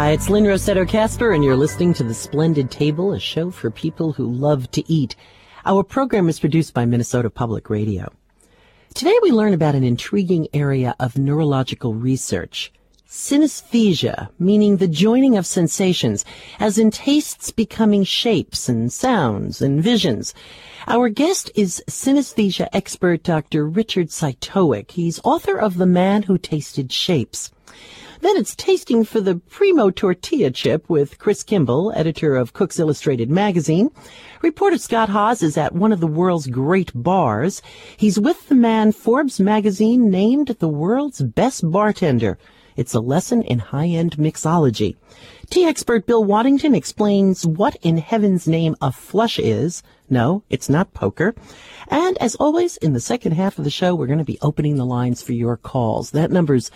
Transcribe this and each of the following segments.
Hi, it's Lynn Rossetto Casper, and you're listening to The Splendid Table, a show for people who love to eat. Our program is produced by Minnesota Public Radio. Today we learn about an intriguing area of neurological research. Synesthesia, meaning the joining of sensations, as in tastes becoming shapes and sounds and visions. Our guest is synesthesia expert Dr. Richard Cytowic. He's author of The Man Who Tasted Shapes. Then it's tasting for the Primo Tortilla Chip with Chris Kimball, editor of Cook's Illustrated magazine. Reporter Scott Haas is at one of the world's great bars. He's with the man Forbes magazine named the world's best bartender. It's a lesson in high-end mixology. Tea expert Bill Waddington explains what in heaven's name a flush is. No, it's not poker. And as always, in the second half of the show, we're going to be opening the lines for your calls. That number's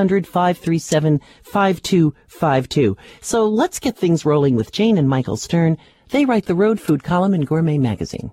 800-537-5252. So let's get things rolling with Jane and Michael Stern. They write the Road Food column in Gourmet magazine.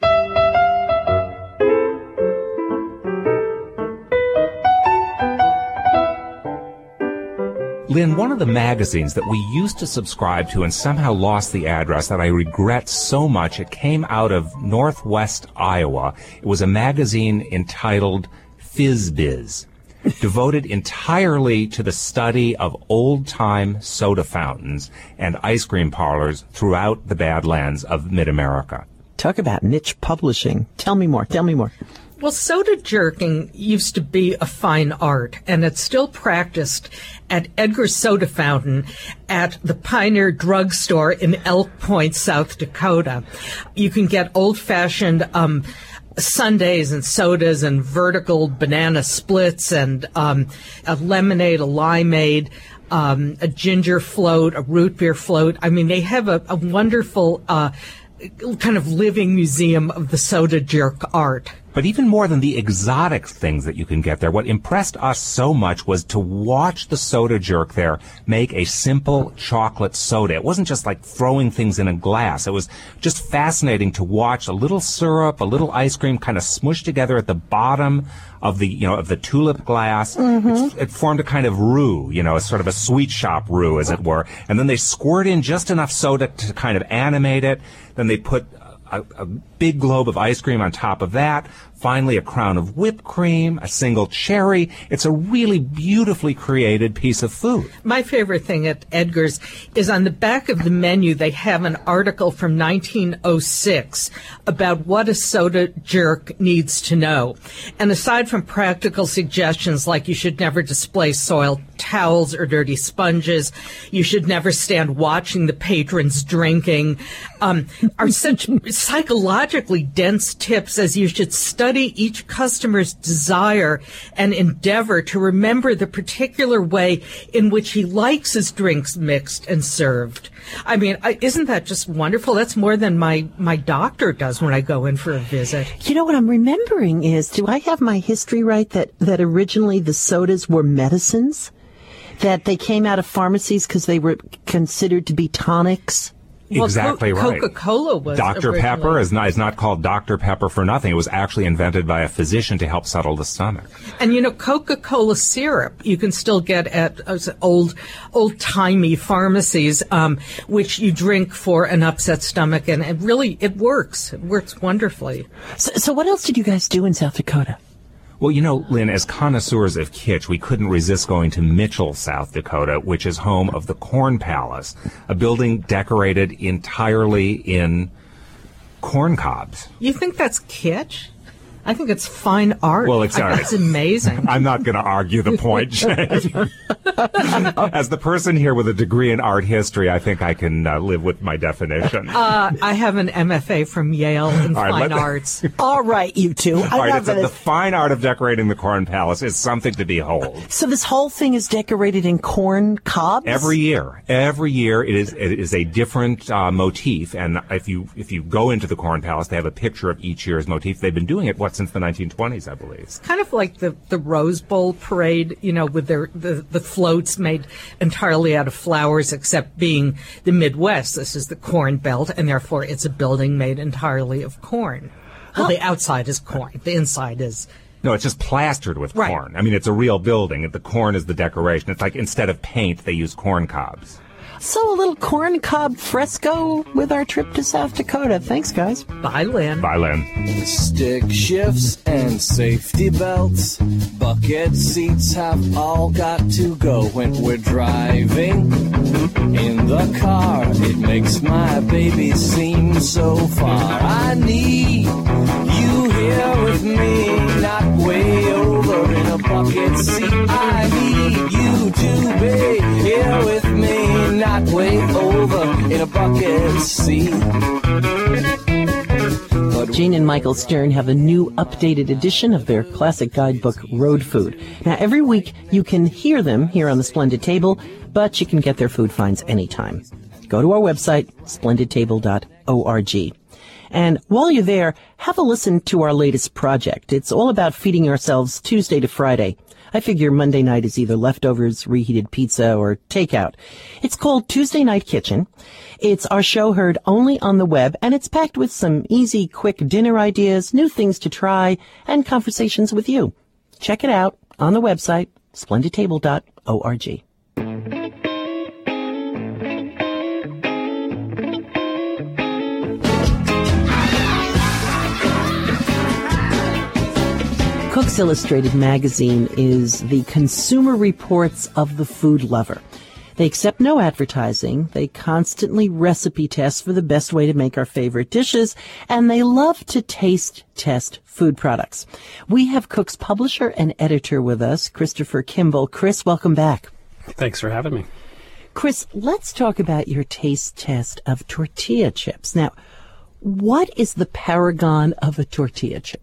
Lynn, one of the magazines that we used to subscribe to and somehow lost the address that I regret so much, it came out of Northwest Iowa. It was a magazine entitled FizzBiz, devoted entirely to the study of old-time soda fountains and ice cream parlors throughout the Badlands of Mid-America. Talk about niche publishing. Tell me more. Well, soda jerking used to be a fine art, and it's still practiced at Edgar's Soda Fountain at the Pioneer Drug Store in Elk Point, South Dakota. You can get old-fashioned sundaes and sodas and vertical banana splits and a lemonade, a limeade, a ginger float, a root beer float. I mean, they have a wonderful kind of living museum of the soda jerk art. But even more than the exotic things that you can get there, what impressed us so much was to watch the soda jerk there make a simple chocolate soda. It wasn't just like throwing things in a glass. It was just fascinating to watch a little syrup, a little ice cream kind of smushed together at the bottom of the tulip glass. Mm-hmm. It formed a kind of roux, a sort of a sweet shop roux, as it were. And then they squirt in just enough soda to kind of animate it. Then they put a big globe of ice cream on top of that, finally a crown of whipped cream, a single cherry. It's a really beautifully created piece of food. My favorite thing at Edgar's is on the back of the menu, they have an article from 1906 about what a soda jerk needs to know. And aside from practical suggestions like you should never display soiled towels or dirty sponges, you should never stand watching the patrons drinking, are such psychologically dense tips as you should study each customer's desire and endeavor to remember the particular way in which he likes his drinks mixed and served. I mean, isn't that just wonderful? That's more than my doctor does when I go in for a visit. You know what I'm remembering is, do I have my history right, that originally the sodas were medicines? That they came out of pharmacies because they were considered to be tonics? Exactly right. Coca-Cola was Dr. originally. Pepper is not called Dr. Pepper for nothing. It was actually invented by a physician to help settle the stomach. And Coca-Cola syrup you can still get at old-timey pharmacies, which you drink for an upset stomach, and it works. It works wonderfully. So what else did you guys do in South Dakota? Well, Lynn, as connoisseurs of kitsch, we couldn't resist going to Mitchell, South Dakota, which is home of the Corn Palace, a building decorated entirely in corn cobs. You think that's kitsch? I think it's fine art. Well, it's art. It's amazing. I'm not going to argue the point, Jane. As the person here with a degree in art history, I think I can live with my definition. I have an MFA from Yale in fine arts. All right, you two. The fine art of decorating the Corn Palace is something to behold. So this whole thing is decorated in corn cobs? Every year it is a different motif. And if you go into the Corn Palace, they have a picture of each year's motif. They've been doing it since the 1920s, I believe. It's kind of like the Rose Bowl parade, with the floats made entirely out of flowers, except being the Midwest. This is the Corn Belt, and therefore it's a building made entirely of corn. Well, the outside is corn. The inside is... No, it's just plastered with corn. I mean, it's a real building. The corn is the decoration. It's like instead of paint, they use corn cobs. So a little corn cob fresco with our trip to South Dakota. Thanks, guys. Bye, Lynn. Bye, Lynn. Stick shifts and safety belts, bucket seats have all got to go when we're driving in the car. It makes my baby seem so far. I need you here with me, not way over in a bucket seat. I need you to be here with me, not way over in a bucket seat. Jane and Michael Stern have a new updated edition of their classic guidebook, Road Food. Now, every week you can hear them here on the Splendid Table, but you can get their food finds anytime. Go to our website, splendidtable.org. And while you're there, have a listen to our latest project. It's all about feeding ourselves Tuesday to Friday. I figure Monday night is either leftovers, reheated pizza, or takeout. It's called Tuesday Night Kitchen. It's our show heard only on the web, and it's packed with some easy, quick dinner ideas, new things to try, and conversations with you. Check it out on the website, splendidtable.org. Cook's Illustrated magazine is the Consumer Reports of the food lover. They accept no advertising, they constantly recipe test for the best way to make our favorite dishes, and they love to taste test food products. We have Cook's publisher and editor with us, Christopher Kimball. Chris, welcome back. Thanks for having me. Chris, let's talk about your taste test of tortilla chips. Now, what is the paragon of a tortilla chip?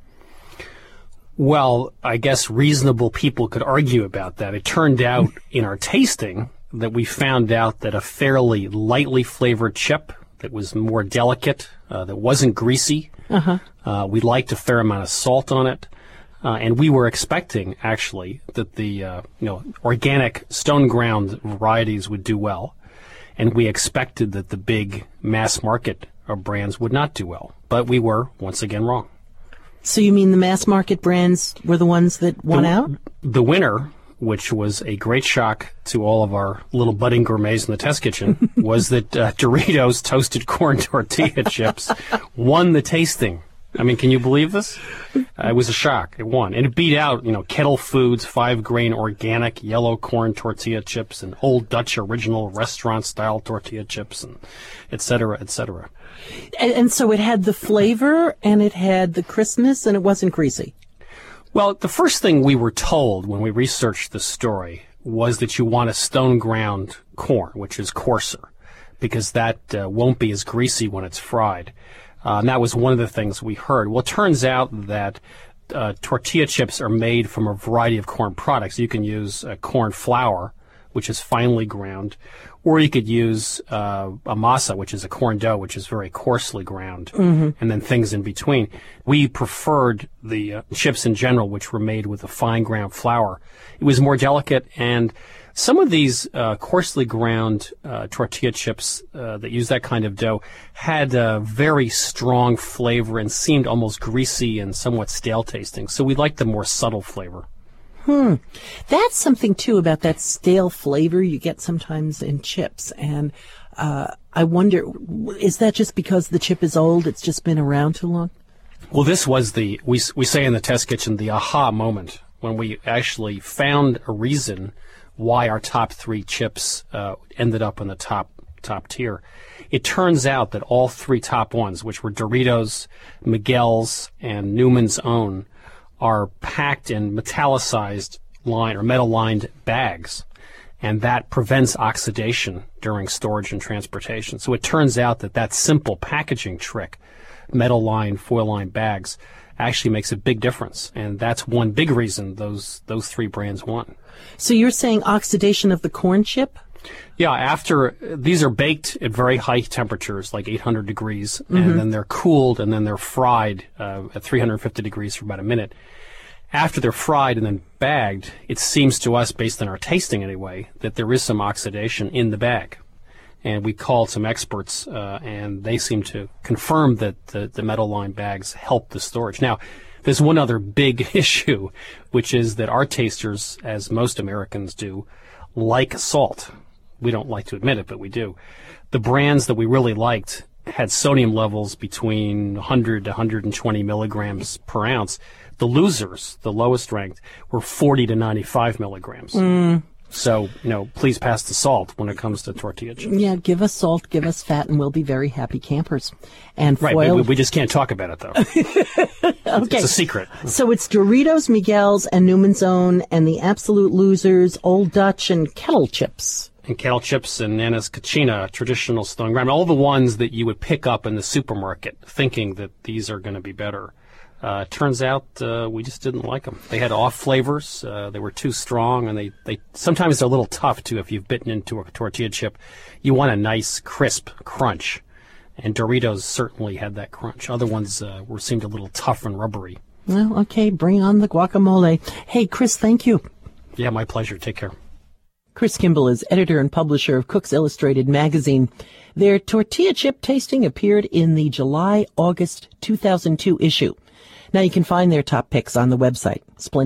Well, I guess reasonable people could argue about that. It turned out in our tasting that we found out that a fairly lightly flavored chip that was more delicate, that wasn't greasy, we liked a fair amount of salt on it, and we were expecting, actually, that the organic stone ground varieties would do well, and we expected that the big mass market brands would not do well. But we were, once again, wrong. So you mean the mass market brands were the ones that won out? The winner, which was a great shock to all of our little budding gourmets in the test kitchen, was that Doritos toasted corn tortilla chips won the tasting. I mean, can you believe this? It was a shock. It won. And it beat out, Kettle Foods 5-grain organic yellow corn tortilla chips and Old Dutch original restaurant-style tortilla chips, and et cetera, et cetera. And so it had the flavor, and it had the crispness, and it wasn't greasy. Well, the first thing we were told when we researched the story was that you want a stone ground corn, which is coarser, because that won't be as greasy when it's fried. And that was one of the things we heard. Well, it turns out that tortilla chips are made from a variety of corn products. You can use corn flour, which is finely ground, or you could use a masa, which is a corn dough, which is very coarsely ground, and then things in between. We preferred the chips in general, which were made with a fine ground flour. It was more delicate, and some of these coarsely ground tortilla chips that use that kind of dough had a very strong flavor and seemed almost greasy and somewhat stale tasting. So we liked the more subtle flavor. That's something, too, about that stale flavor you get sometimes in chips. And I wonder, is that just because the chip is old, it's just been around too long? Well, this was we say in the test kitchen, the aha moment, when we actually found a reason why our top three chips ended up in the top tier. It turns out that all three top ones, which were Doritos, Miguel's, and Newman's Own, are packed in metallicized line or metal-lined bags, and that prevents oxidation during storage and transportation. So it turns out that simple packaging trick, metal-lined, foil-lined bags, actually makes a big difference, and that's one big reason those three brands won. So you're saying oxidation of the corn chip? Yeah, after these are baked at very high temperatures, like 800 degrees, and then they're cooled, and then they're fried at 350 degrees for about a minute. After they're fried and then bagged, it seems to us, based on our tasting anyway, that there is some oxidation in the bag. And we called some experts, and they seem to confirm that the metal-lined bags help the storage. Now, there's one other big issue, which is that our tasters, as most Americans do, like salt. We don't like to admit it, but we do. The brands that we really liked had sodium levels between 100 to 120 milligrams per ounce. The losers, the lowest ranked, were 40 to 95 milligrams. So, please pass the salt when it comes to tortilla chips. Yeah, give us salt, give us fat, and we'll be very happy campers. And right, foiled... we just can't talk about it, though. Okay. It's a secret. So it's Doritos, Miguel's, and Newman's Own, and the absolute losers, Old Dutch, and Kettle Chips. And Kettle Chips and Nana's Kachina, traditional stone ground, all the ones that you would pick up in the supermarket thinking that these are going to be better. Turns out we just didn't like them. They had off flavors. They were too strong, and they sometimes they're a little tough, too, if you've bitten into a tortilla chip. You want a nice, crisp crunch. And Doritos certainly had that crunch. Other ones seemed a little tough and rubbery. Well, okay, bring on the guacamole. Hey, Chris, thank you. Yeah, my pleasure. Take care. Chris Kimball is editor and publisher of Cook's Illustrated magazine. Their tortilla chip tasting appeared in the July-August 2002 issue. Now you can find their top picks on the website,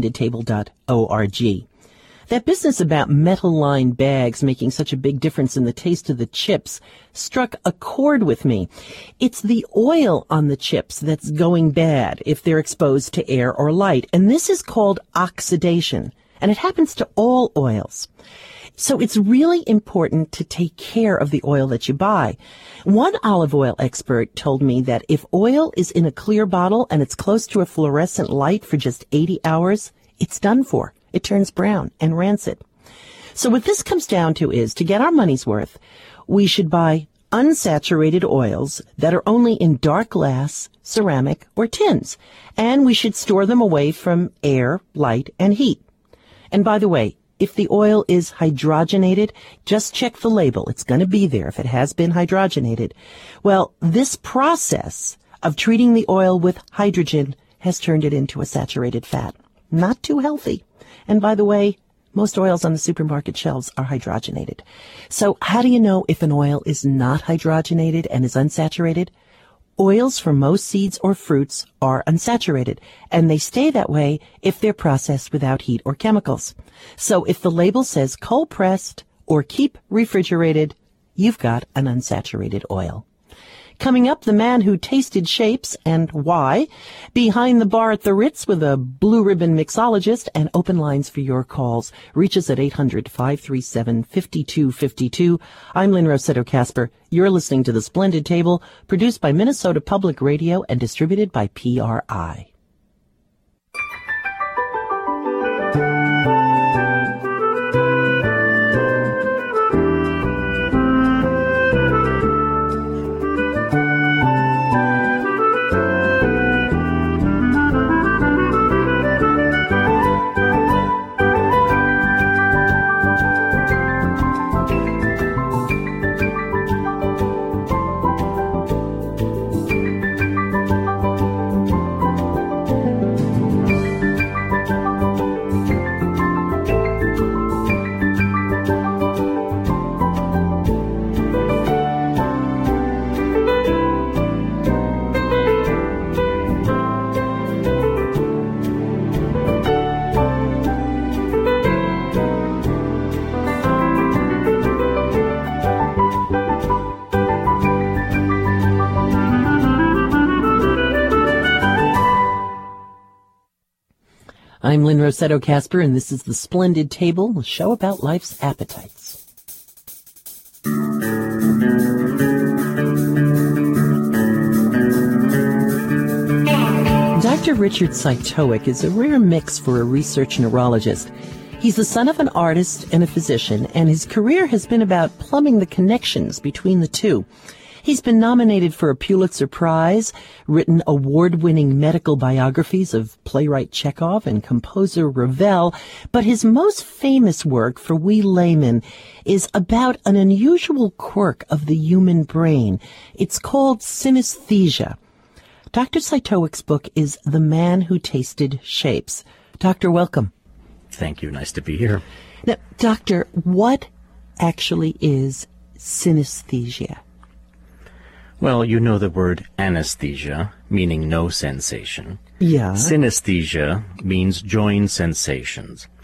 splendidtable.org. That business about metal-lined bags making such a big difference in the taste of the chips struck a chord with me. It's the oil on the chips that's going bad if they're exposed to air or light, and this is called oxidation, and it happens to all oils. So it's really important to take care of the oil that you buy. One olive oil expert told me that if oil is in a clear bottle and it's close to a fluorescent light for just 80 hours, it's done for. It turns brown and rancid. So what this comes down to is, to get our money's worth, we should buy unsaturated oils that are only in dark glass, ceramic, or tins. And we should store them away from air, light, and heat. And by the way, if the oil is hydrogenated, just check the label. It's going to be there if it has been hydrogenated. Well, this process of treating the oil with hydrogen has turned it into a saturated fat. Not too healthy. And by the way, most oils on the supermarket shelves are hydrogenated. So how do you know if an oil is not hydrogenated and is unsaturated? Oils from most seeds or fruits are unsaturated, and they stay that way if they're processed without heat or chemicals. So if the label says cold-pressed or keep refrigerated, you've got an unsaturated oil. Coming up, the man who tasted shapes and why. Behind the bar at the Ritz with a blue ribbon mixologist, and open lines for your calls. Reach us at 800-537-5252. I'm Lynn Rossetto Kasper. You're listening to The Splendid Table, produced by Minnesota Public Radio and distributed by PRI. I'm Lynn Rossetto Kasper, and this is The Splendid Table, a show about life's appetites. Dr. Richard Cytowic is a rare mix for a research neurologist. He's the son of an artist and a physician, and his career has been about plumbing the connections between the two. He's been nominated for a Pulitzer Prize, written award-winning medical biographies of playwright Chekhov and composer Ravel, but his most famous work for we laymen is about an unusual quirk of the human brain. It's called synesthesia. Dr. Cytowic's book is The Man Who Tasted Shapes. Doctor, welcome. Thank you. Nice to be here. Now, Doctor, what actually is synesthesia? Well, you know the word anesthesia, meaning no sensation. Yeah. Synesthesia means joined sensations.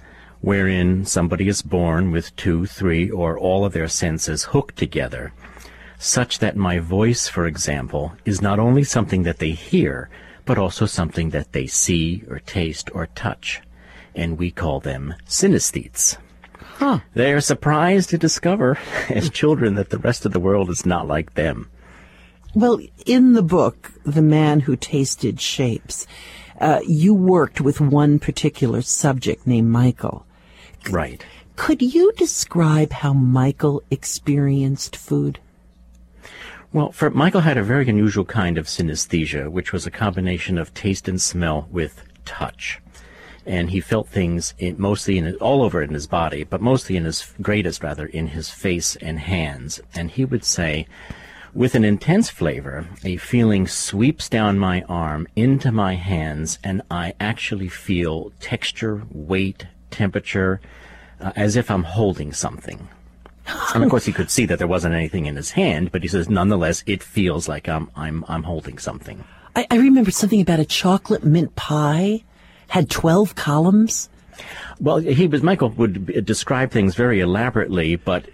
wherein somebody is born with 2, 3, or all of their senses hooked together, such that my voice, for example, is not only something that they hear, but also something that they see or taste or touch. And we call them synesthetes. Huh. They are surprised to discover, as children, that the rest of the world is not like them. Well, in the book, The Man Who Tasted Shapes, you worked with one particular subject named Michael. Right. Could you describe how Michael experienced food? Well, Michael had a very unusual kind of synesthesia, which was a combination of taste and smell with touch. And he felt things all over in his body, but mostly in his face and hands. And he would say, with an intense flavor, a feeling sweeps down my arm into my hands, and I actually feel texture, weight, temperature, as if I'm holding something. And of course, he could see that there wasn't anything in his hand, but he says, nonetheless, it feels like I'm holding something. I remember something about a chocolate mint pie had 12 columns. Well, Michael would describe things very elaborately, but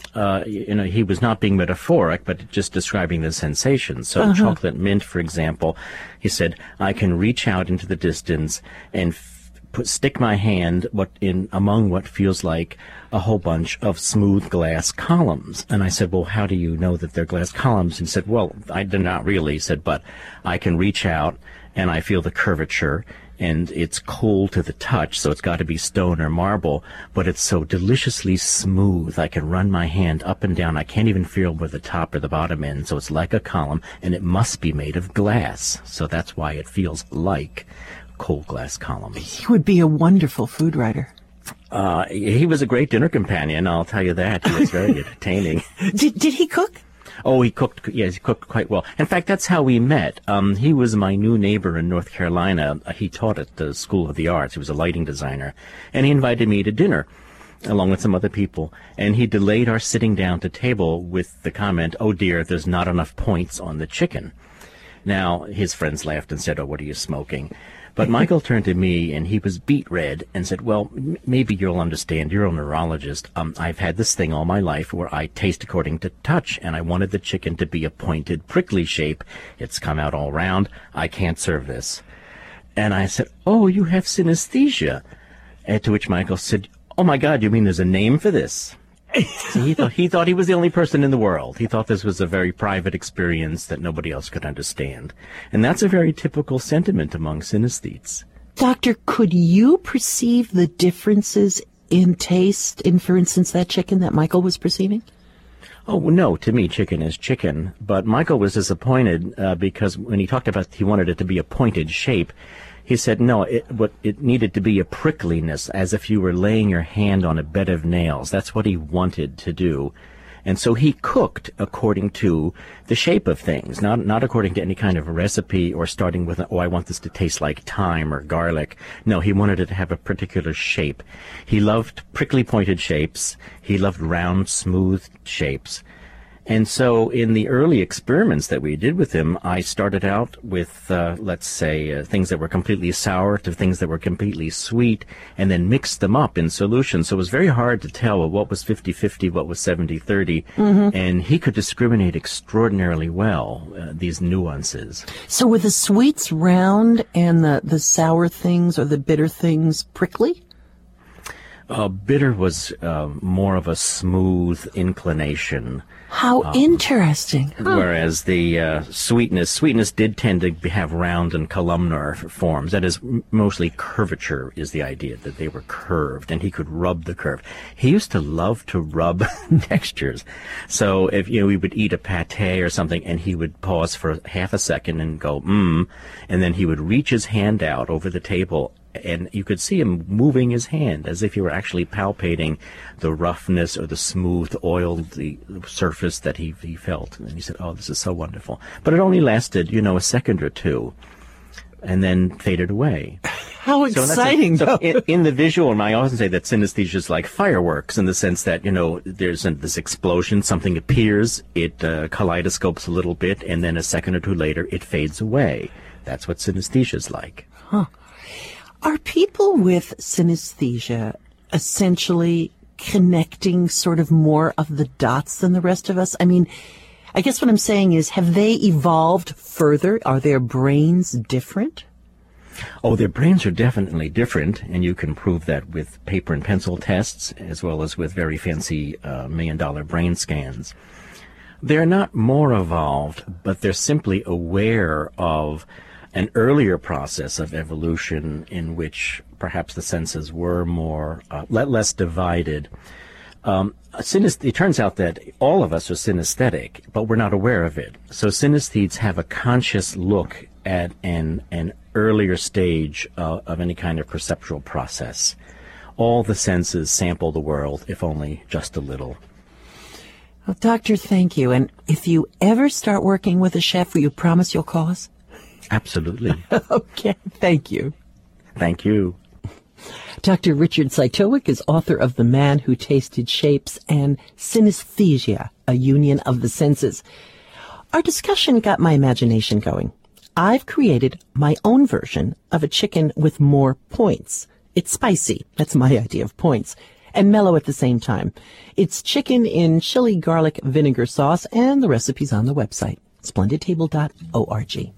he was not being metaphoric, but just describing the sensation. So chocolate mint, for example, he said, I can reach out into the distance and stick my hand among what feels like a whole bunch of smooth glass columns. And I said, well, how do you know that they're glass columns? And he said, well, I did not really. He said, but I can reach out and I feel the curvature, and it's cool to the touch, so it's got to be stone or marble, but it's so deliciously smooth. I can run my hand up and down. I can't even feel where the top or the bottom ends, so it's like a column, and it must be made of glass. So that's why it feels like cold glass columns. He would be a wonderful food writer. He was a great dinner companion, I'll tell you that. He was very entertaining. Did he cook? Oh, he cooked. Yes, he cooked quite well. In fact, that's how we met. He was my new neighbor in North Carolina. He taught at the School of the Arts. He was a lighting designer. And he invited me to dinner, along with some other people. And he delayed our sitting down to table with the comment, oh dear, there's not enough points on the chicken. Now, his friends laughed and said, oh, what are you smoking? But Michael turned to me, and he was beet red, and said, well, maybe you'll understand. You're a neurologist. I've had this thing all my life where I taste according to touch, and I wanted the chicken to be a pointed, prickly shape. It's come out all round. I can't serve this. And I said, oh, you have synesthesia. To which Michael said, oh, my God, you mean there's a name for this? So he thought he was the only person in the world. He thought this was a very private experience that nobody else could understand. And that's a very typical sentiment among synesthetes. Doctor, could you perceive the differences in taste in, for instance, that chicken that Michael was perceiving? Oh, no, to me, chicken is chicken. But Michael was disappointed because when he talked about he wanted it to be a pointed shape, he said, no, it needed to be a prickliness, as if you were laying your hand on a bed of nails. That's what he wanted to do. And so he cooked according to the shape of things, not according to any kind of recipe or starting with, oh, I want this to taste like thyme or garlic. No, he wanted it to have a particular shape. He loved prickly pointed shapes. He loved round, smooth shapes. And so in the early experiments that we did with him, I started out with, let's say, things that were completely sour to things that were completely sweet, and then mixed them up in solution. So it was very hard to tell what was 50-50, what was 70-30. And he could discriminate extraordinarily well, these nuances. So were the sweets round and the sour things or the bitter things prickly? Bitter was more of a smooth inclination. How interesting. Whereas the sweetness did tend to have round and columnar forms. That is, mostly curvature is the idea, that they were curved, and he could rub the curve. He used to love to rub textures. So if we would eat a pate or something, and he would pause for half a second and go, and then he would reach his hand out over the table, and you could see him moving his hand as if he were actually palpating the roughness or the smooth, oiled surface that he felt. And he said, oh, this is so wonderful. But it only lasted, a second or two, and then faded away. How exciting, though. In the visual, and I often say that synesthesia is like fireworks in the sense that, there's this explosion, something appears, it kaleidoscopes a little bit, and then a second or two later, it fades away. That's what synesthesia is like. Huh. Are people with synesthesia essentially connecting sort of more of the dots than the rest of us? I mean, I guess what I'm saying is, have they evolved further? Are their brains different? Oh, their brains are definitely different, and you can prove that with paper and pencil tests, as well as with very fancy million-dollar brain scans. They're not more evolved, but they're simply aware of an earlier process of evolution in which perhaps the senses were more less divided. It turns out that all of us are synesthetic, but we're not aware of it. So synesthetes have a conscious look at an earlier stage of any kind of perceptual process. All the senses sample the world, if only just a little. Well, Doctor, thank you. And if you ever start working with a chef, will you promise you'll call us? Absolutely. Okay, thank you. Thank you. Dr. Richard Cytowic is author of The Man Who Tasted Shapes and Synesthesia, A Union of the Senses. Our discussion got my imagination going. I've created my own version of a chicken with more points. It's spicy. That's my idea of points. And mellow at the same time. It's chicken in chili garlic vinegar sauce, and the recipe's on the website, splendidtable.org.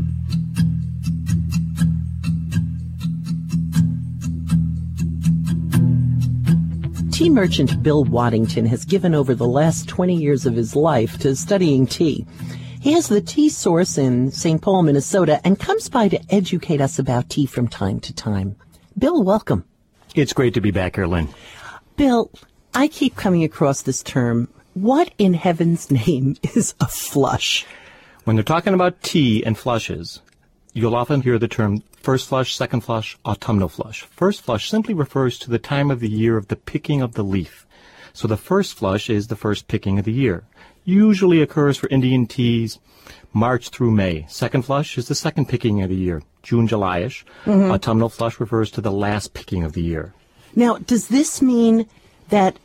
Tea merchant Bill Waddington has given over the last 20 years of his life to studying tea. He has the tea source in St. Paul, Minnesota, and comes by to educate us about tea from time to time. Bill, welcome. It's great to be back here, Lynn. Bill, I keep coming across this term. What in heaven's name is a flush? When they're talking about tea and flushes, you'll often hear the term first flush, second flush, autumnal flush. First flush simply refers to the time of the year of the picking of the leaf. So the first flush is the first picking of the year. Usually occurs for Indian teas March through May. Second flush is the second picking of the year, June, July-ish. Mm-hmm. Autumnal flush refers to the last picking of the year. Now, does this mean that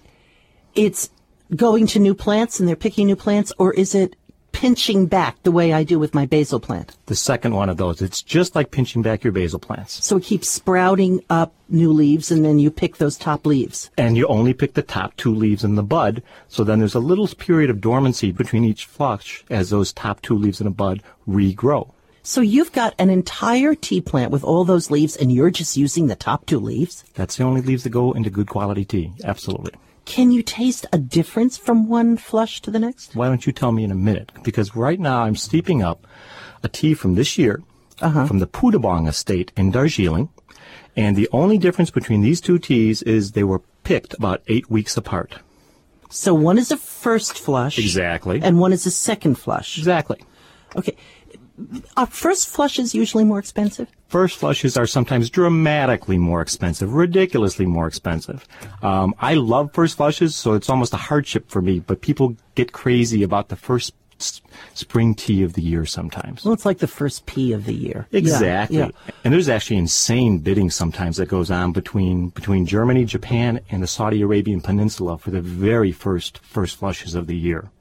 it's going to new plants and they're picking new plants, or is it pinching back the way I do with my basil plant? The second one of those. It's just like pinching back your basil plants. So it keeps sprouting up new leaves, and then you pick those top leaves. And you only pick the top two leaves in the bud, so then there's a little period of dormancy between each flush as those top two leaves in a bud regrow. So you've got an entire tea plant with all those leaves, and you're just using the top two leaves? That's the only leaves that go into good quality tea. Absolutely. Can you taste a difference from one flush to the next? Why don't you tell me in a minute? Because right now I'm steeping up a tea from this year from the Pudabong estate in Darjeeling. And the only difference between these two teas is they were picked about 8 weeks apart. So one is a first flush. Exactly. And one is a second flush. Exactly. Okay. Are first flushes usually more expensive? First flushes are sometimes dramatically more expensive, ridiculously more expensive. I love first flushes, so it's almost a hardship for me, but people get crazy about the first spring tea of the year sometimes. Well, it's like the first pea of the year. Exactly. Yeah. And there's actually insane bidding sometimes that goes on between Germany, Japan, and the Saudi Arabian Peninsula for the very first flushes of the year.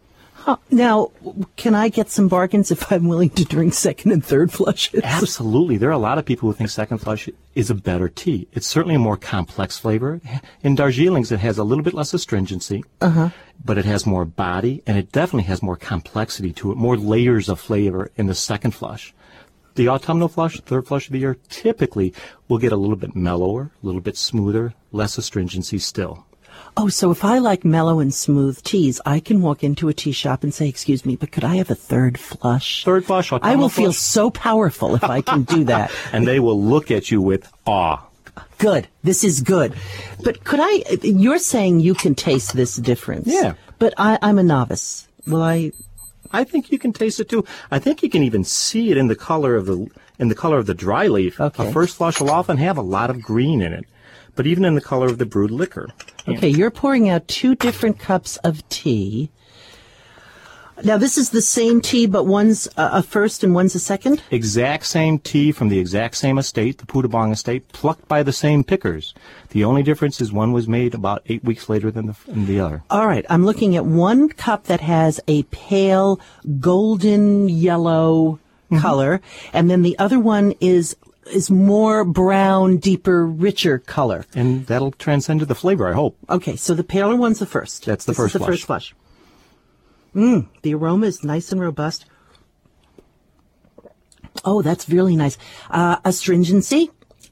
Now, can I get some bargains if I'm willing to drink second and third flushes? Absolutely. There are a lot of people who think second flush is a better tea. It's certainly a more complex flavor. In Darjeeling's, it has a little bit less astringency, but it has more body, and it definitely has more complexity to it, more layers of flavor in the second flush. The autumnal flush, third flush of the year, typically will get a little bit mellower, a little bit smoother, less astringency still. Oh, so if I like mellow and smooth teas, I can walk into a tea shop and say, excuse me, but could I have a third flush? Third flush, autumnal I will flush. feel so powerful if I can do that. And they will look at you with awe. Good. This is good. But you're saying you can taste this difference. Yeah. But I'm a novice. Will I? I think you can taste it too. I think you can even see it in the color of the dry leaf. Okay. A first flush will often have a lot of green in it, but even in the color of the brewed liquor. Okay, you're pouring out 2 different cups of tea. Now, this is the same tea, but one's a first and one's a second? Exact same tea from the exact same estate, the Pudabong estate, plucked by the same pickers. The only difference is one was made about 8 weeks later than the other. All right, I'm looking at one cup that has a pale golden yellow color, and then the other one is is more brown, deeper, richer color. And that'll transcend to the flavor, I hope. Okay, so the paler one's the first. That's the first This is the flush. first flush. The aroma is nice and robust. Oh, that's really nice. Astringency,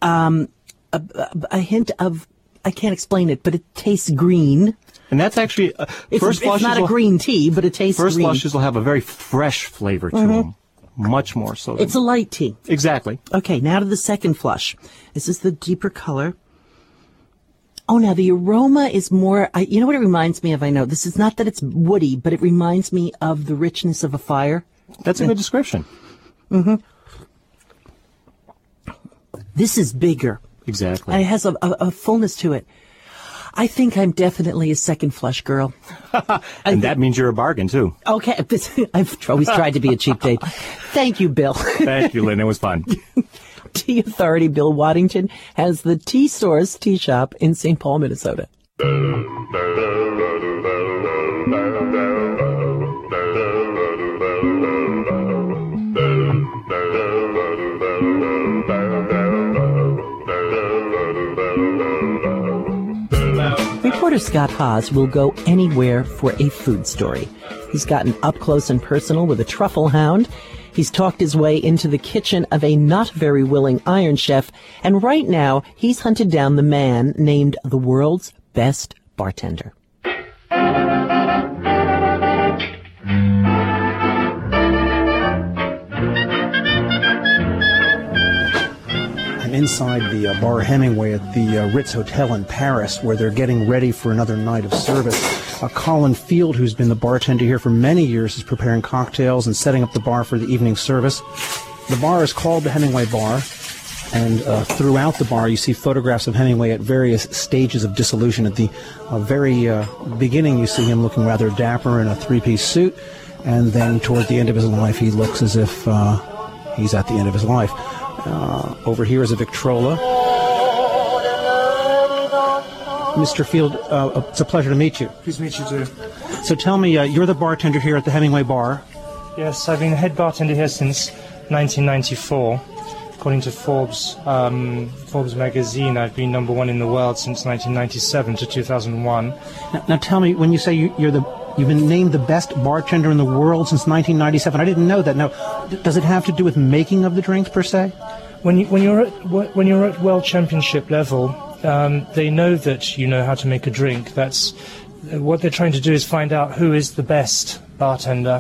a hint of, I can't explain it, but it tastes green. And that's actually, It's not a green tea, but it tastes First green. flushes will have a very fresh flavor to them. Much more so. It's a light tea. Exactly. Okay, now to the second flush. This is the deeper color. Oh, now the aroma is more, you know what it reminds me of? I know this is not that it's woody, but it reminds me of the richness of a fire. That's a good description. This is bigger. Exactly. And it has a fullness to it. I think I'm definitely a second flush girl. And that means you're a bargain, too. Okay, I've always tried to be a cheap date. Thank you, Bill. Thank you, Lynn. It was fun. Tea Authority Bill Waddington has the Tea Source Tea Shop in St. Paul, Minnesota. Reporter Scott Haas will go anywhere for a food story. He's gotten up close and personal with a truffle hound. He's talked his way into the kitchen of a not very willing Iron Chef. And right now, he's hunted down the man named the world's best bartender. I'm inside the Bar Hemingway at the Ritz Hotel in Paris, where they're getting ready for another night of service. Colin Field, who's been the bartender here for many years, is preparing cocktails and setting up the bar for the evening service. The bar is called the Hemingway Bar, and throughout the bar you see photographs of Hemingway at various stages of dissolution. At the very beginning you see him looking rather dapper in a three-piece suit, and then toward the end of his life he looks as if he's at the end of his life. Over here is a Victrola. Mr. Field, it's a pleasure to meet you. Pleased to meet you too. So tell me, you're the bartender here at the Hemingway Bar. Yes, I've been head bartender here since 1994. According to Forbes magazine, I've been #1 in the world since 1997 to 2001. Now tell me, when you say you've been named the best bartender in the world since 1997, I didn't know that. Now, does it have to do with making of the drinks per se? When you're at world championship level, they know that you know how to make a drink. That's what they're trying to do, is find out who is the best bartender.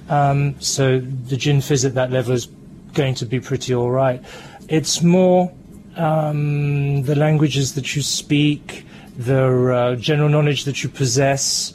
So the gin fizz at that level is going to be pretty all right. It's more the languages that you speak, the general knowledge that you possess.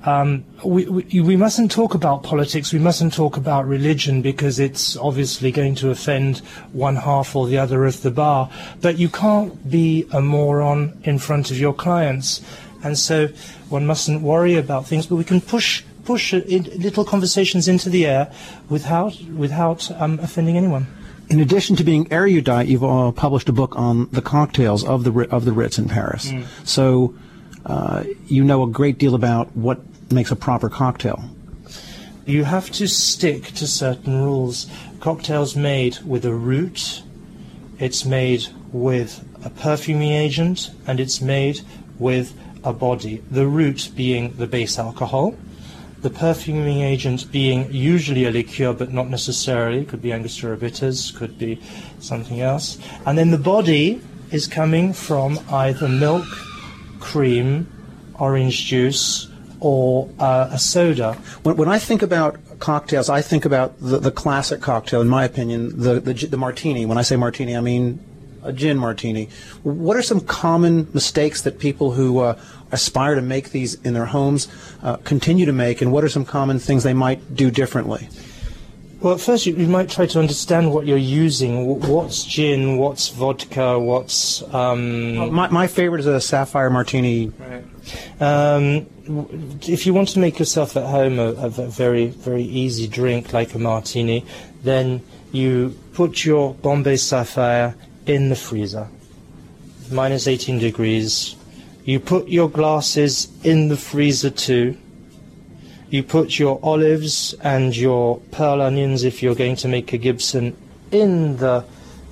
We mustn't talk about politics, we mustn't talk about religion, because it's obviously going to offend one half or the other of the bar. But you can't be a moron in front of your clients. And so one mustn't worry about things, but we can push little conversations into the air without offending anyone. In addition to being erudite, you've published a book on the cocktails of the Ritz in Paris. So you know a great deal about what makes a proper cocktail. You have to stick to certain rules. Cocktail's made with a root, it's made with a perfuming agent, and it's made with a body. The root being the base alcohol, the perfuming agent being usually a liqueur, but not necessarily. Could be Angostura bitters, could be something else. And then the body is coming from either milk, cream, orange juice, or a soda. When I think about cocktails, I think about the classic cocktail, in my opinion, the martini. When I say martini, I mean a gin martini. What are some common mistakes that people who aspire to make these in their homes continue to make, and what are some common things they might do differently? Well, first you might try to understand what you're using. What's gin? What's vodka? What's... My favorite is a sapphire martini. Right. If you want to make yourself at home a very, very easy drink like a martini, then you put your Bombay Sapphire in the freezer, minus 18 degrees. You put your glasses in the freezer too. You put your olives and your pearl onions, if you're going to make a Gibson, in the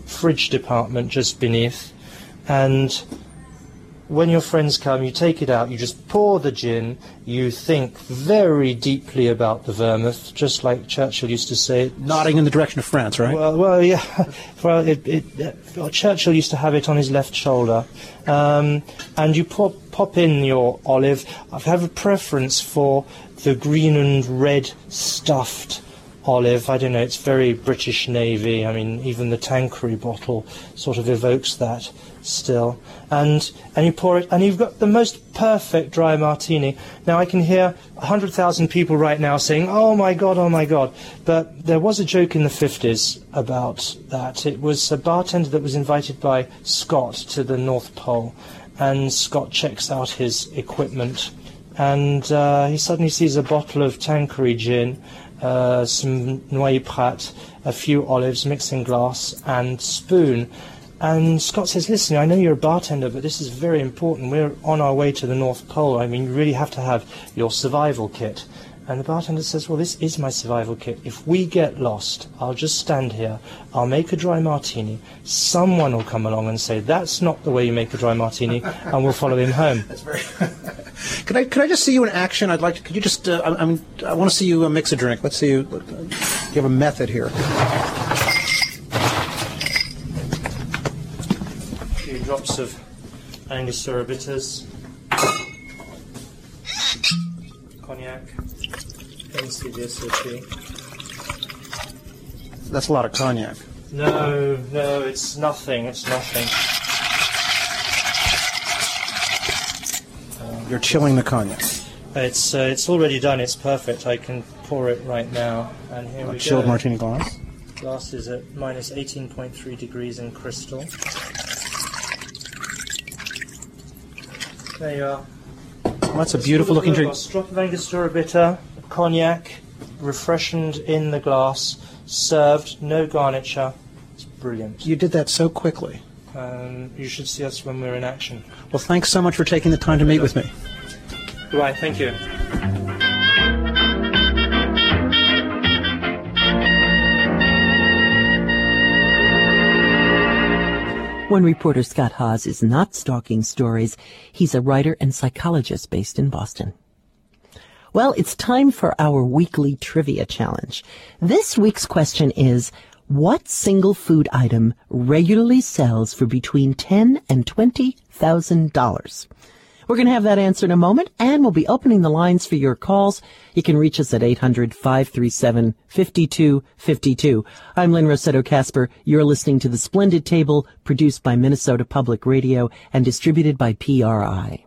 fridge department just beneath, and when your friends come, you take it out, you just pour the gin, you think very deeply about the vermouth, just like Churchill used to say. Nodding in the direction of France, right? Well, yeah. Well, Churchill used to have it on his left shoulder. And you pop in your olive. I have a preference for the green and red stuffed olive. I don't know, it's very British Navy. I mean, even the Tanqueray bottle sort of evokes that still. And you pour it, and you've got the most perfect dry martini. Now, I can hear 100,000 people right now saying, oh my God. But there was a joke in the 50s about that. It was a bartender that was invited by Scott to the North Pole, and Scott checks out his equipment, and he suddenly sees a bottle of Tanqueray gin, some Noyer Prat, a few olives, mixing glass, and spoon. And Scott says, listen, I know you're a bartender, but this is very important. We're on our way to the North Pole. I mean, you really have to have your survival kit. And the bartender says, well, this is my survival kit. If we get lost, I'll just stand here. I'll make a dry martini. Someone will come along and say, that's not the way you make a dry martini, and we'll follow him home. That's very... Could I just see you in action? I'd like to. Could you just? I want to see you mix a drink. Let's see you. You have a method here. A few drops of Angostura bitters, cognac, That's a lot of cognac. No, it's nothing. It's nothing. You're chilling the cognac. It's already done. It's perfect. I can pour it right now. And here we go. Chilled martini glass. Glass is at minus 18.3 degrees in crystal. There you are. Well, that's a beautiful looking drink. A drop of Angostura bitter, cognac, refreshened in the glass, served, no garniture. It's brilliant. You did that so quickly. You should see us when we're in action. Well, thanks so much for taking the time to meet with me. Right, thank you. When reporter Scott Haas is not stalking stories, he's a writer and psychologist based in Boston. Well, it's time for our weekly trivia challenge. This week's question is, what single food item regularly sells for between $10,000 and $20,000? We're going to have that answer in a moment, and we'll be opening the lines for your calls. You can reach us at 800-537-5252. I'm Lynn Rossetto Kasper. You're listening to The Splendid Table, produced by Minnesota Public Radio and distributed by PRI.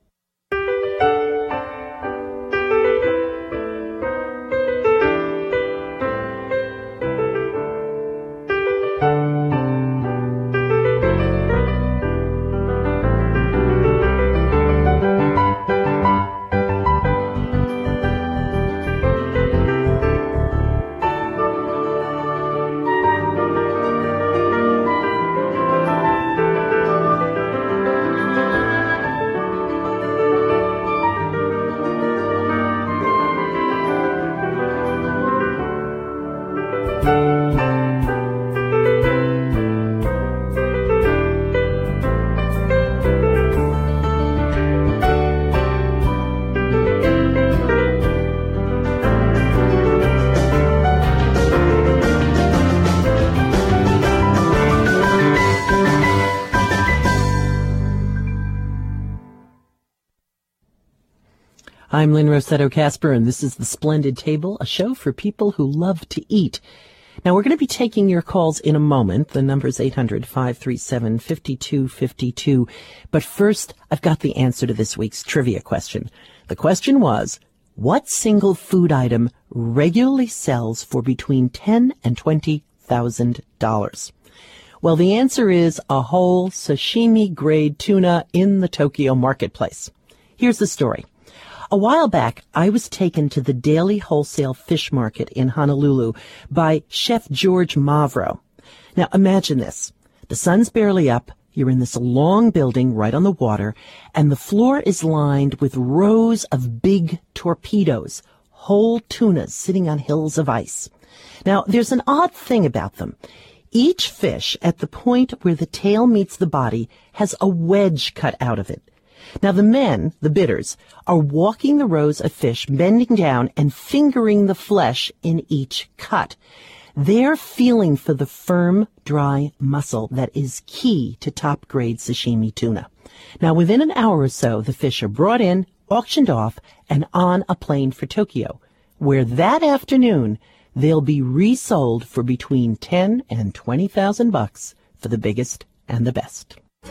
I'm Lynn Rossetto Kasper, and this is The Splendid Table, a show for people who love to eat. Now, we're going to be taking your calls in a moment. The number is 800-537-5252. But first, I've got the answer to this week's trivia question. The question was, what single food item regularly sells for between $10,000 and $20,000? Well, the answer is a whole sashimi-grade tuna in the Tokyo marketplace. Here's the story. A while back, I was taken to the daily wholesale fish market in Honolulu by Chef George Mavro. Now, imagine this. The sun's barely up, you're in this long building right on the water, and the floor is lined with rows of big torpedoes, whole tunas sitting on hills of ice. Now, there's an odd thing about them. Each fish, at the point where the tail meets the body, has a wedge cut out of it. Now the men, the bidders, are walking the rows of fish, bending down and fingering the flesh in each cut. They're feeling for the firm, dry muscle that is key to top-grade sashimi tuna. Now within an hour or so, the fish are brought in, auctioned off, and on a plane for Tokyo, where that afternoon they'll be resold for between $10,000 and $20,000 for the biggest and the best.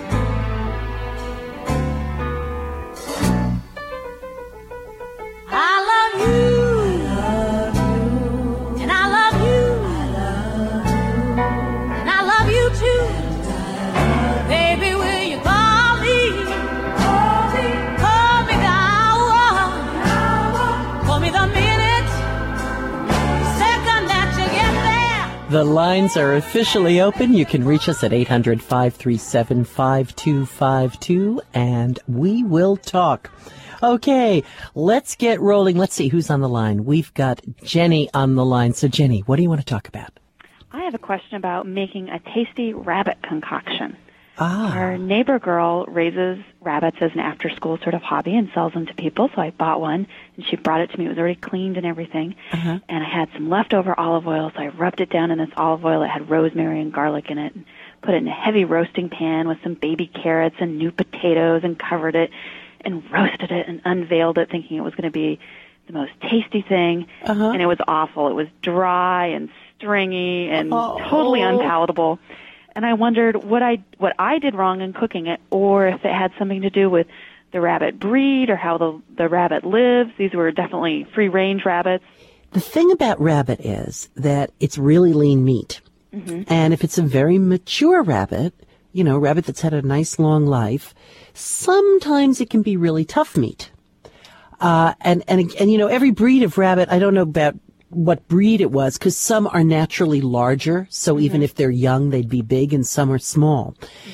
I love you, and I love you, and I love you too. Baby, will you call me now, call me the minute, second that you get there. The lines are officially open. You can reach us at 800-537-5252, and we will talk. Okay, let's get rolling. Let's see who's on the line. We've got Jenny on the line. So, Jenny, what do you want to talk about? I have a question about making a tasty rabbit concoction. Ah. Our neighbor girl raises rabbits as an after-school sort of hobby and sells them to people, so I bought one, and she brought it to me. It was already cleaned and everything, and I had some leftover olive oil, so I rubbed it down in this olive oil. It had rosemary and garlic in it, and put it in a heavy roasting pan with some baby carrots and new potatoes and covered it and roasted it and unveiled it thinking it was going to be the most tasty thing, and it was awful. It was dry and stringy and totally unpalatable. And I wondered what I did wrong in cooking it, or if it had something to do with the rabbit breed or how the rabbit lives. These were definitely free-range rabbits. The thing about rabbit is that it's really lean meat. And if it's a very mature rabbit, you know, rabbit that's had a nice long life, sometimes it can be really tough meat. And you know, every breed of rabbit, I don't know about what breed it was, because some are naturally larger, so even if they're young, they'd be big, and some are small.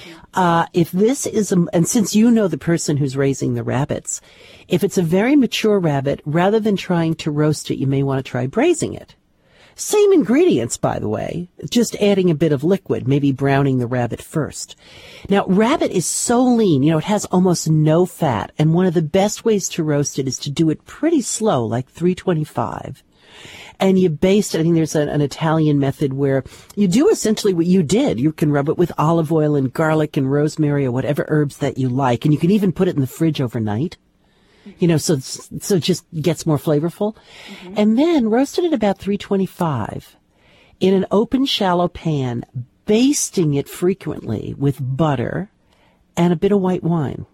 If this is, and since you know the person who's raising the rabbits, if it's a very mature rabbit, rather than trying to roast it, you may want to try braising it. Same ingredients, by the way, just adding a bit of liquid, maybe browning the rabbit first. Now, rabbit is so lean, you know, it has almost no fat, and one of the best ways to roast it is to do it pretty slow, like 325. And you baste it. I think there's an Italian method where you do essentially what you did. You can rub it with olive oil and garlic and rosemary or whatever herbs that you like, and you can even put it in the fridge overnight. You know, so it just gets more flavorful. And then roasted at about 325 in an open, shallow pan, basting it frequently with butter and a bit of white wine.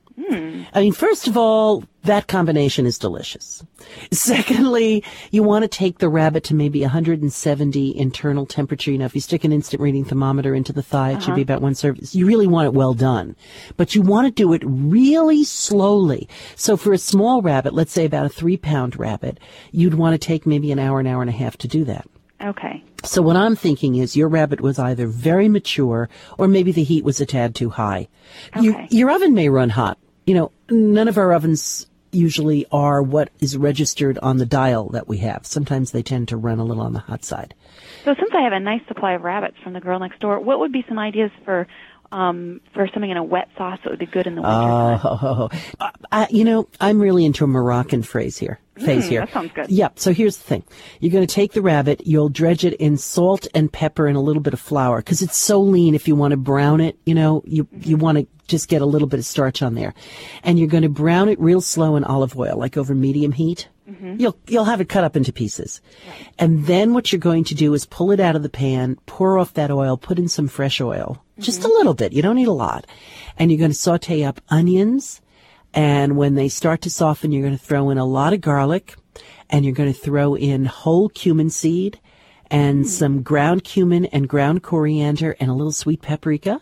I mean, first of all, that combination is delicious. Secondly, you want to take the rabbit to maybe 170 internal temperature. You know, if you stick an instant reading thermometer into the thigh, it should be about one service. You really want it well done. But you want to do it really slowly. So for a small rabbit, let's say about a 3-pound rabbit, you'd want to take maybe an hour and a half to do that. Okay. So what I'm thinking is your rabbit was either very mature or maybe the heat was a tad too high. Okay. Your oven may run hot. You know, none of our ovens usually are what is registered on the dial that we have. Sometimes they tend to run a little on the hot side. So since I have a nice supply of rabbits from the girl next door, what would be some ideas for something in a wet sauce that would be good in the winter time? You know, I'm really into a Moroccan phase here. That sounds good. Yep. So here's the thing. You're going to take the rabbit, you'll dredge it in salt and pepper and a little bit of flour, because it's so lean. If you want to brown it, you know, you want to just get a little bit of starch on there. And you're going to brown it real slow in olive oil, like over medium heat. You'll have it cut up into pieces. Right. And then what you're going to do is pull it out of the pan, pour off that oil, put in some fresh oil, just a little bit. You don't need a lot. And you're going to saute up onions. And when they start to soften, you're going to throw in a lot of garlic, and you're going to throw in whole cumin seed and some ground cumin and ground coriander and a little sweet paprika.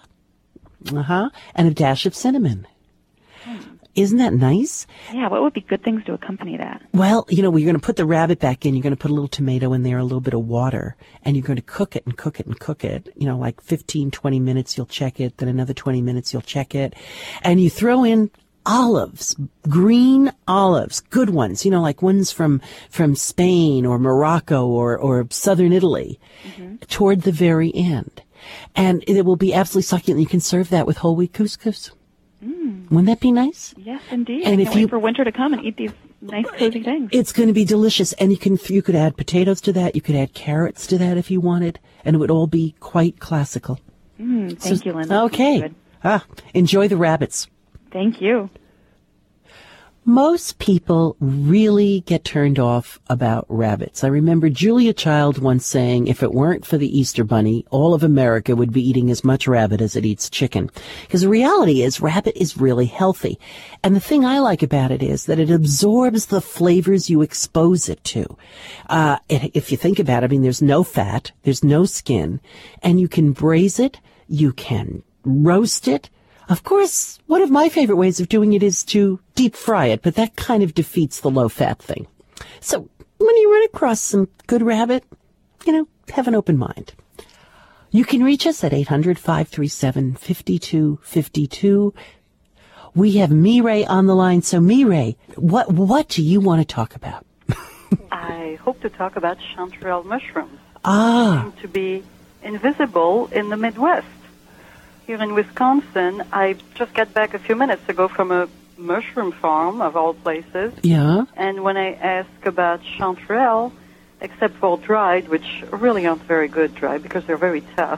And a dash of cinnamon. Isn't that nice? Yeah, what would be good things to accompany that? Well, you know, you're going to put the rabbit back in. You're going to put a little tomato in there, a little bit of water, and you're going to cook it and cook it and cook it. You know, like 15, 20 minutes, you'll check it. Then another 20 minutes, you'll check it. And you throw in olives, green olives, good ones, you know, like ones from Spain or Morocco or southern Italy toward the very end. And it will be absolutely succulent. You can serve that with whole wheat couscous. Wouldn't that be nice? Yes, indeed. And I if can't you wait for winter to come and eat these nice, cozy things. It's going to be delicious. And you could add potatoes to that. You could add carrots to that if you wanted. And it would all be quite classical. Thank you, Linda. Okay. Enjoy the rabbits. Thank you. Most people really get turned off about rabbits. I remember Julia Child once saying, if it weren't for the Easter Bunny, all of America would be eating as much rabbit as it eats chicken. Because the reality is, rabbit is really healthy. And the thing I like about it is that it absorbs the flavors you expose it to. If you think about it, I mean, there's no fat, there's no skin, and you can braise it, you can roast it. Of course, one of my favorite ways of doing it is to deep fry it, but that kind of defeats the low-fat thing. So when you run across some good rabbit, have an open mind. You can reach us at 800-537-5252. We have Mireille on the line. So Mireille, what do you want to talk about? I hope to talk about chanterelle mushrooms. Ah. They seem to be invisible in the Midwest. Here in Wisconsin, I just got back a few minutes ago from a mushroom farm, of all places. Yeah. And when I ask about chanterelle, except for dried, which really aren't very good dried because they're very tough,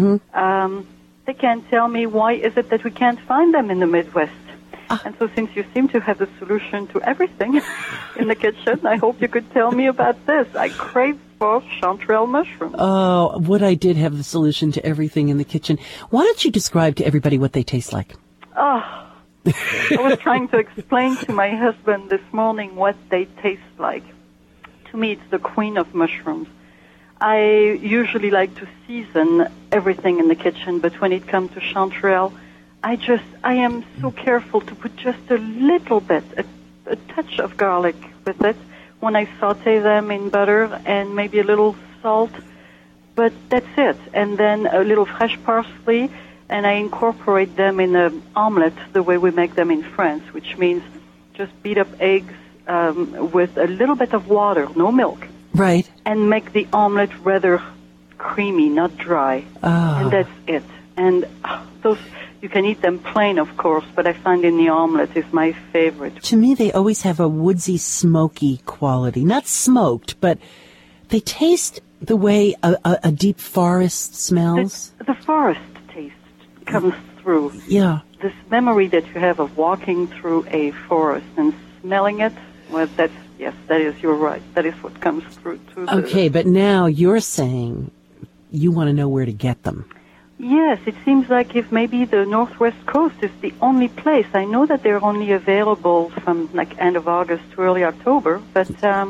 they can't tell me why is it that we can't find them in the Midwest. And so since you seem to have the solution to everything in the kitchen, I hope you could tell me about this. I crave for chanterelle mushrooms. Oh, what I did have the solution to everything in the kitchen. Why don't you describe to everybody what they taste like? Oh, I was trying to explain to my husband this morning what they taste like. To me, it's the queen of mushrooms. I usually like to season everything in the kitchen, but when it comes to chanterelle, I am so careful to put just a little bit, a touch of garlic with it when I saute them in butter and maybe a little salt, but that's it. And then a little fresh parsley, and I incorporate them in an omelette the way we make them in France, which means just beat up eggs with a little bit of water, no milk. Right. And make the omelette rather creamy, not dry. And that's it. And those... You can eat them plain, of course, but I find in the omelet is my favorite. To me, they always have a woodsy, smoky quality. Not smoked, but they taste the way a deep forest smells. The forest taste comes through. Yeah. This memory that you have of walking through a forest and smelling it, well, that is, you're right. That is what comes through to the... Okay, but now you're saying you want to know where to get them. Yes, it seems like if maybe the Northwest Coast is the only place. I know that they're only available from like end of August to early October, but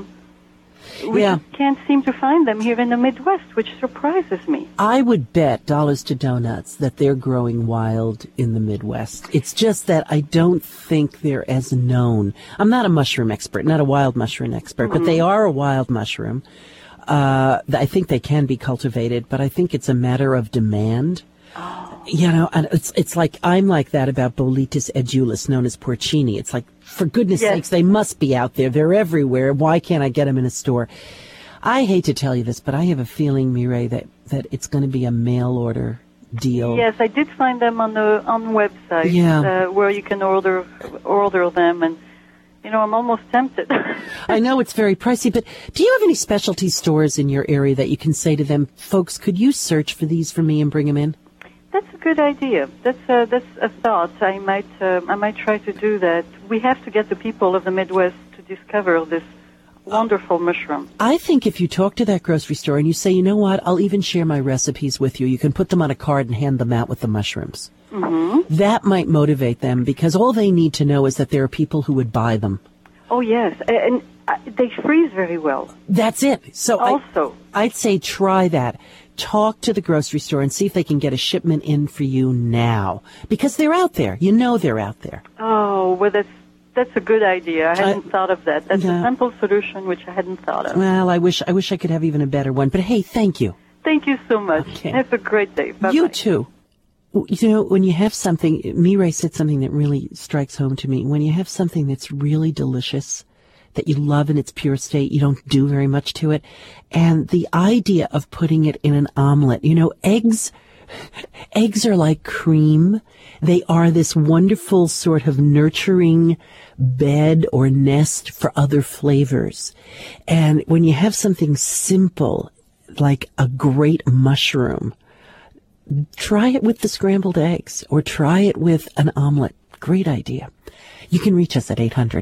we can't seem to find them here in the Midwest, which surprises me. I would bet dollars to donuts that they're growing wild in the Midwest. It's just that I don't think they're as known. I'm not a mushroom expert, not a wild mushroom expert, but they are a wild mushroom. I think they can be cultivated, but I think it's a matter of demand. And it's like, I'm like that about Boletus edulis, known as porcini. It's like, for goodness sakes, they must be out there. They're everywhere. Why can't I get them in a store? I hate to tell you this, but I have a feeling, Mireille, that it's going to be a mail order deal. Yes, I did find them on the website where you can order them, and I'm almost tempted. I know it's very pricey, but do you have any specialty stores in your area that you can say to them, folks, could you search for these for me and bring them in? That's a good idea. That's a thought. I might try to do that. We have to get the people of the Midwest to discover this wonderful mushroom. I think if you talk to that grocery store and you say, you know what, I'll even share my recipes with you. You can put them on a card and hand them out with the mushrooms. Mm-hmm. That might motivate them, because all they need to know is that there are people who would buy them. Oh, yes. And they freeze very well. That's it. So also, I'd say try that. Talk to the grocery store and see if they can get a shipment in for you now, because they're out there. They're out there. Oh, well, that's a good idea. I hadn't thought of that. That's a simple solution which I hadn't thought of. Well, I wish I could have even a better one. But hey, thank you. Thank you so much. Okay. Have a great day. Bye-bye. You too. When you have something, Mireille said something that really strikes home to me. When you have something that's really delicious, that you love in its pure state, you don't do very much to it, and the idea of putting it in an omelet, eggs Eggs are like cream. They are this wonderful sort of nurturing bed or nest for other flavors. And when you have something simple, like a great mushroom, try it with the scrambled eggs or try it with an omelet. Great idea. You can reach us at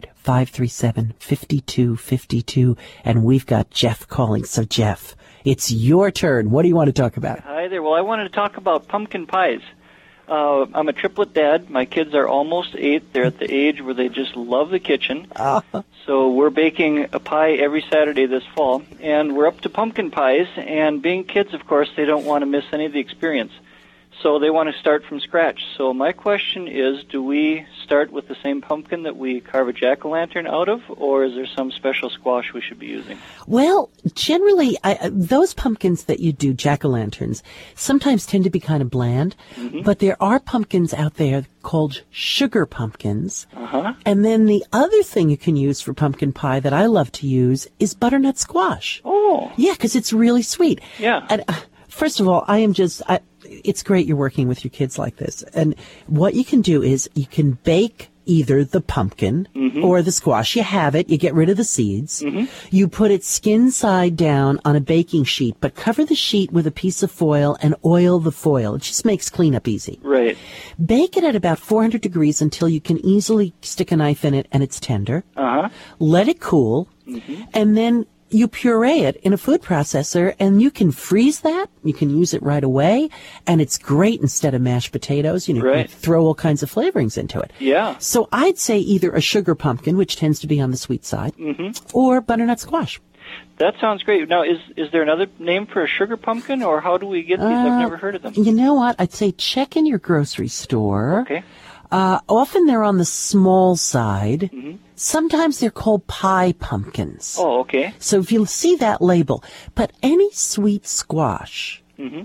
800-537-5252, and we've got Jeff calling. So, Jeff, it's your turn. What do you want to talk about? Hi there. Well, I wanted to talk about pumpkin pies. I'm a triplet dad. My kids are almost 8. They're at the age where they just love the kitchen. So we're baking a pie every Saturday this fall, and we're up to pumpkin pies. And being kids, of course, they don't want to miss any of the experience. So they want to start from scratch. So my question is, do we start with the same pumpkin that we carve a jack-o'-lantern out of, or is there some special squash we should be using? Well, generally, those pumpkins that you do, jack-o'-lanterns, sometimes tend to be kind of bland, but there are pumpkins out there called sugar pumpkins. And then the other thing you can use for pumpkin pie that I love to use is butternut squash. Oh. Yeah, because it's really sweet. Yeah. And, first of all, it's great you're working with your kids like this. And what you can do is you can bake either the pumpkin or the squash. You have it. You get rid of the seeds. You put it skin side down on a baking sheet, but cover the sheet with a piece of foil and oil the foil. It just makes cleanup easy. Right. Bake it at about 400 degrees until you can easily stick a knife in it and it's tender. Let it cool, and then you puree it in a food processor, and you can freeze that. You can use it right away, and it's great instead of mashed potatoes. You can throw all kinds of flavorings into it. Yeah. So I'd say either a sugar pumpkin, which tends to be on the sweet side, or butternut squash. That sounds great. Now, is there another name for a sugar pumpkin, or how do we get these? I've never heard of them. You know what? I'd say check in your grocery store. Okay. Often they're on the small side. Sometimes they're called pie pumpkins. Oh, okay. So if you'll see that label, but any sweet squash,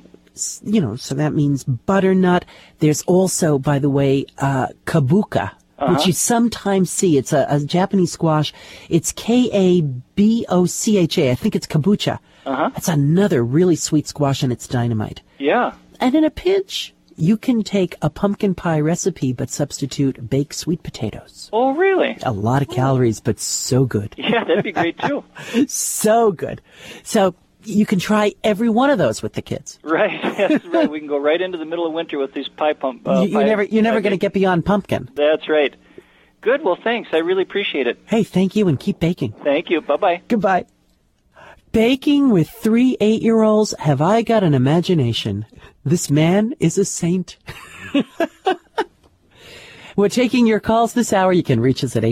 so that means butternut. There's also, by the way, kabuka, which you sometimes see. It's a Japanese squash. It's Kabocha. I think it's kabucha. That's another really sweet squash, and it's dynamite. Yeah. And in a pinch, you can take a pumpkin pie recipe but substitute baked sweet potatoes. Oh, really? A lot of calories, but so good. Yeah, that'd be great, too. So good. So you can try every one of those with the kids. Right. That's right. We can go right into the middle of winter with these pie You're never going to get beyond pumpkin. That's right. Good. Well, thanks. I really appreciate it. Hey, thank you, and keep baking. Thank you. Bye-bye. Goodbye. Baking with 3 8-year-olds, have I got an imagination? This man is a saint. We're taking your calls this hour. You can reach us at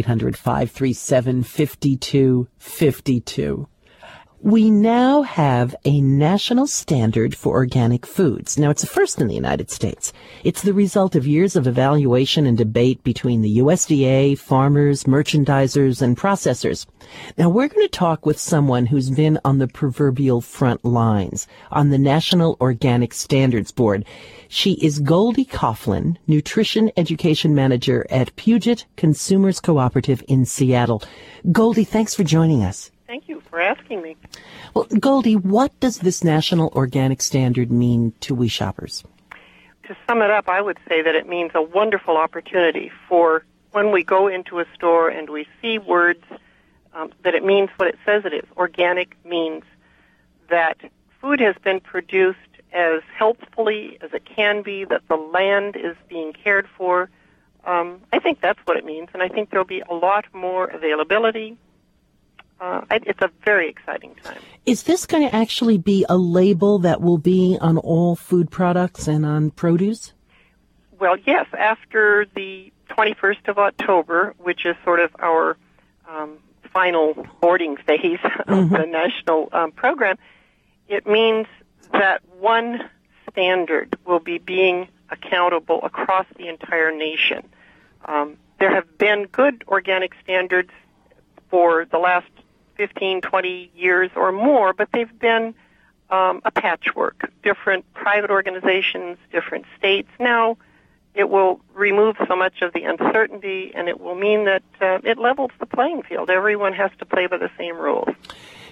800-537-5252. We now have a national standard for organic foods. Now, it's a first in the United States. It's the result of years of evaluation and debate between the USDA, farmers, merchandisers, and processors. Now, we're going to talk with someone who's been on the proverbial front lines on the National Organic Standards Board. She is Goldie Coughlin, Nutrition Education Manager at Puget Consumers Cooperative in Seattle. Goldie, thanks for joining us. Thank you for asking me. Well, Goldie, what does this National Organic Standard mean to we shoppers? To sum it up, I would say that it means a wonderful opportunity for when we go into a store and we see words that it means what it says it is. Organic means that food has been produced as healthfully as it can be, that the land is being cared for. I think that's what it means, and I think there'll be a lot more availability. It's a very exciting time. Is this going to actually be a label that will be on all food products and on produce? Well, yes. After the 21st of October, which is sort of our final boarding phase of the national program, it means that one standard will be being accountable across the entire nation. There have been good organic standards for the last 15, 20 years or more, but they've been a patchwork. Different private organizations, different states. Now, it will remove so much of the uncertainty, and it will mean that it levels the playing field. Everyone has to play by the same rules.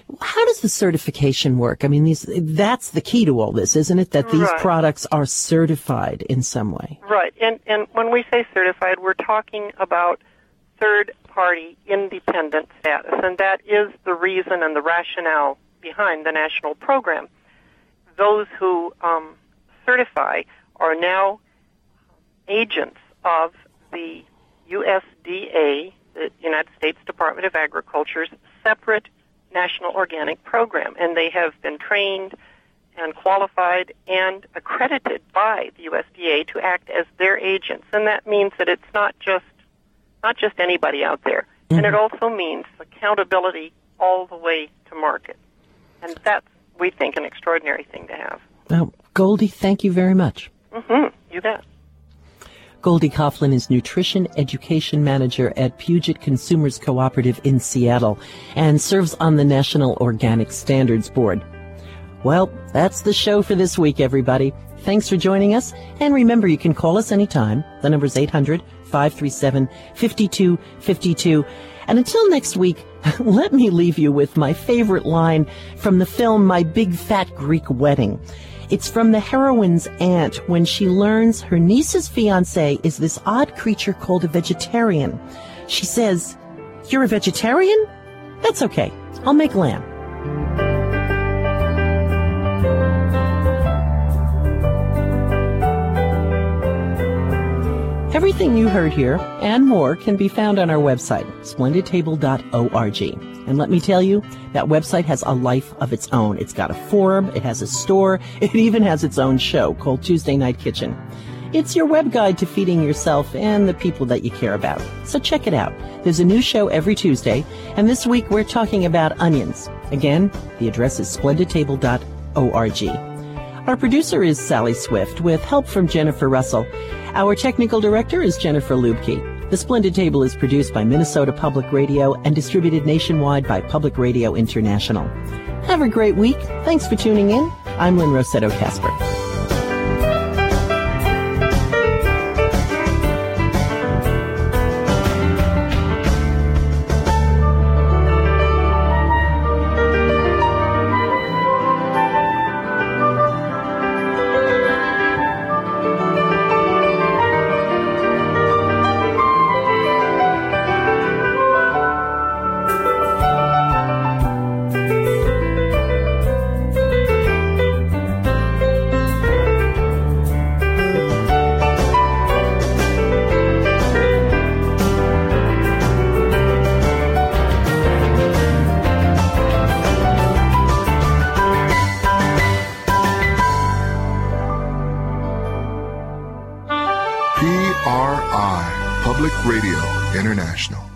How does the certification work? I mean, that's the key to all this, isn't it? That these Right. products are certified in some way. Right. And when we say certified, we're talking about third-party independent status, and that is the reason and the rationale behind the national program. Those who certify are now agents of the USDA, the United States Department of Agriculture's separate national organic program, and they have been trained and qualified and accredited by the USDA to act as their agents. And that means that it's not just anybody out there. Mm-hmm. And it also means accountability all the way to market. And that's, we think, an extraordinary thing to have. Well, Goldie, thank you very much. Mm-hmm. You bet. Goldie Coughlin is Nutrition Education Manager at Puget Consumers Cooperative in Seattle and serves on the National Organic Standards Board. Well, that's the show for this week, everybody. Thanks for joining us. And remember, you can call us anytime. The number's 800-537-5252. And until next week, let me leave you with my favorite line from the film My Big Fat Greek Wedding. It's from the heroine's aunt when she learns her niece's fiancé is this odd creature called a vegetarian. She says, "You're a vegetarian? That's okay. I'll make lamb." Everything you heard here and more can be found on our website, splendidtable.org. And let me tell you, that website has a life of its own. It's got a forum, it has a store, it even has its own show called Tuesday Night Kitchen. It's your web guide to feeding yourself and the people that you care about. So check it out. There's a new show every Tuesday, and this week we're talking about onions. Again, the address is splendidtable.org. Our producer is Sally Swift, with help from Jennifer Russell. Our technical director is Jennifer Lubke. The Splendid Table is produced by Minnesota Public Radio and distributed nationwide by Public Radio International. Have a great week. Thanks for tuning in. I'm Lynn Rossetto Kasper. PRI, Public Radio International.